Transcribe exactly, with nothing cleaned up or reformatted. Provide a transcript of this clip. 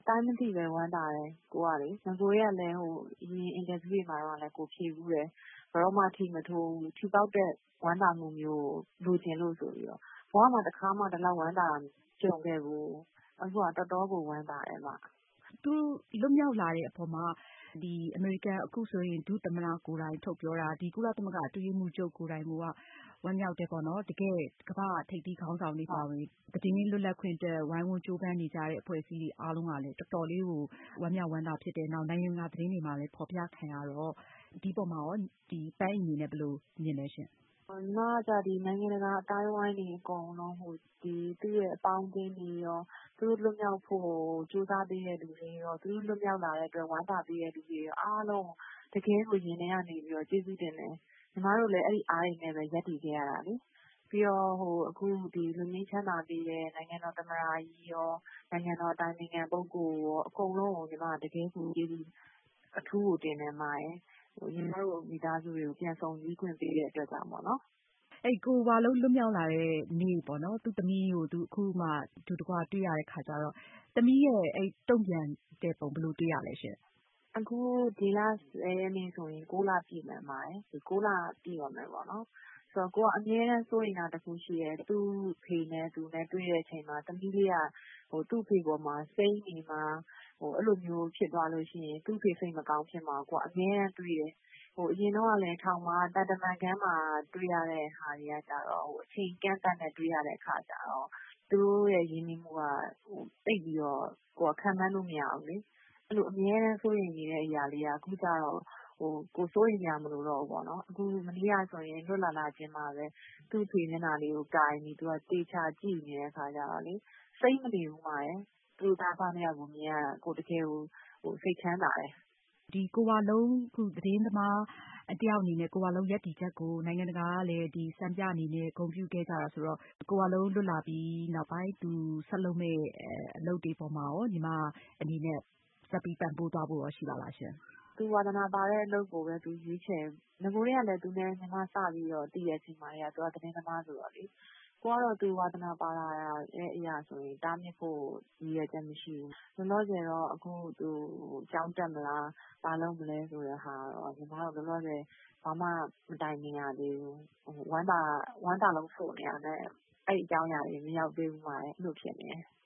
တိုင်းမသိပဲဝမ်းသာတယ်ကိုကလေ။ငကိုရကလည်းဟိုအရင်အင်တာဗျူးတွေမှာတော့လည်းကိုဖြေဘူးတယ်။ဘယ်တော့မှထိမထိုးဘူး။ထီပေါက်တဲ့ဝမ်းသာမှုမျိုးလိုချင်လို့ဆိုပြီးတော့ဘဝမှာတစ်ခါမှဒီလောက်ဝမ်းသာတာကြုံခဲ့ဘူး။အခုကတော်တော်ကိုဝမ်းသာတယ်မ။သူလွတ်မြောက်လာတဲ့အပေါ်မှာဒီအမေရိကန်အခုဆိုရင်ဒုသမ္မတကိုယ်တိုင်ထုတ်ပြောတာဒီကုလသမဂ္ဂအတွင်းရေးမှူးချုပ်ကိုယ်တိုင်ကဝမ်းမြောက်တယ်ပေါ့နော်တကယ်ကမ္ဘာထိပ်သီးခေါင်းဆောင်တွေပါဝင်သတင်းလွတ်လပ်ခွင့်အတွက်ဝိုင်းဝန်းကြိုးပမ်းနေကြတဲ့အဖွဲ့အစည်းတွေအားလုံးကလည်းတော်တော်လေးကိုဝမ်းမြောက်ဝမ်းသာဖြစ်တယ်နောက်နိုင်ငံတကာသတင်းတွေမှာလည်းဖော်ပြခံရတော့ဒီပေါ်မှာရောဒီပန်းအနေနဲ့ဘယ်လိုမြင်လဲရှင်ညီမကဒီနိုင်ငံတကာအတိုင်းဝိုင်းနေအကုန်လုံးဟိုဒီသူ့ရဲ့အပေါင်းအသင်းတွေရောသူတို့လွတ်မြောက်ဖို့ကြိုးစားပေးတဲ့လူတွေရောသူတို့လွတ်မြောက်လာတဲ့အတွက်ဝမ်းသာပေးတဲ့လူတွေရောအားလုံးတကယ်ကိုရင်ထဲကနေပြီးတော့ကျေးဇူးတင်တယ်ညီမတို့လည်းအဲ့ဒီအားတွေနဲ့ပဲရပ်တည်ခဲ့ရတာလေပြီးတော့ဟိုအခုဒီလူငင်းချမ်းသာပေးတဲ့နိုင်ငံတော်သမ္မတကြီးရောနိုင်ငံတော်အတိုင်ပင်ခံပုဂ္ဂိုလ်ရောအကုန်လုံးကိုညီမတကယ်ကိုကျေးဇူးအထူးကိုတင်တယ်မှာရယ်ဟိုညီမတို့မိသားစုတွေကိုပြန်ဆောင်စည်းခွင့်ပေးတဲ့အတွက်ကြောင့်ပေါ့နော်အဲ့ကိုဝါလုံးလွတ်မြောက်လာတဲ့နေ့ပေါ့နော်သူသမီးကိုသူအခုမှသူတကွာတွေ့ရတဲ့ခါကျတော့သမီးရဲ့အဲ့တုံ့ပြန်တဲ့ပုံဘယ်လိုတွေ့ရလဲရှင်အခုဒီလဆယ်ရက်နေ့ဆိုရင်ကိုးလပြည့်မယ်မှာရယ်ဒီကိုးလပြည့်ရမယ်ပေါ့နော်ဆိုတော့ကိုကအမြဲတမ်းစိုးရိမ်တာတစ်ခုရှိရဲသူ့ဖေနဲ့သူနဲ့တွေ့တဲ့အချိန်မှာသမီးလေးကဟိုသူ့ဖေပေါ်မှာစိမ့်နေမှာဟိုအဲ့လိုမျိုးဖြစ်သွားလို့ရှိရင်သူ့ဖေစိတ်မကောင်းဖြစ်မှာကိုကအမြဲတမ်းတွေးတယ်ဟိုအရင်တော့လည်းထောင်မှာတန်တမန်ကမ်းမှာတွေ့ရတဲ့ဟာတွေကကြတော့ဟိုအချိန်ကန့်တတ်နဲ့တွေ့ရတဲ့အခါကျတော့သူတို့ရဲ့ရင်းနှီးမှုကဟိုတိတ်ပြီးတော့ကိုကခံမှန်းလို့မရဘူးလေအဲ့လိုအမြဲတမ်းစိုးရိမ်နေတဲ့အရာလေးကအခုကျတော့ဟိုကိုစိုးရိမ်ရမလို့တော့ဘူးပေါ့နော်အခုမနေ့ကဆိုရင်လွတ်လာလာခြင်းမှာပဲသူ့ဖေမျက်နှာလေးကိုကင်ပြီးသူကတေချာကြည့်နေတဲ့အခါကျတော့လေစိတ်မနေဘူးမှာရယ်သူ့သားဖားနှစ်ယောက်ကိုမြင်ရကိုတကယ်ကိုဟိုစိတ်ချမ်းသာတယ်ဒီကိုဝါလုံးခုသတင်းသမားအတယောက်အနေနဲ့ကိုဝါလုံးရက်တီချက်ကိုနိုင်ငံတကာကလည်းဒီစံပြအနေနဲ့ဂုဏ်ပြုခဲ့ကြတာဆိုတော့ကိုဝါလုံးလွတ်လာပြီးနောက်ပိုင်းသူဆက်လုပ်မဲ့အလုပ်တွေပေါ်မှာရောညီမအနေနဲ့ဆက်ပြီးပံ့ပိုးသွားဖို့ရောရှိပါလားရှင်သူဝါသနာပါတဲ့အလုပ်ကိုပဲသူရွေးချယ်ငကိုတွေကလည်းသူနဲ့ညီမစပြီးတော့တည်ရဲ့အချိန်မှာတွေကသူကသတင်းသမားဆိုတော့လေကိုကတော့သူဝါသနာပါလာရဲ့အရာဆိုရင်တားမြစ်ဖို့ရည်ရွယ်ချက်မရှိဘူးလောလောဆယ်တော့အခုသူကြောင်းတက်မလားဘာလုပ်မလဲဆိုတဲ့ဟာတော့ညီမတို့လောလောဆယ်ဘာမှမတိုင်ပင်ရသေးဘူးဝမ်းသာဝမ်းသာလုံးဆိုနေရတယ်အဲ့အကြောင်းအရာတွေမရောက်သေးဘူးမှာအဲ့လိုဖြစ်နေတယ်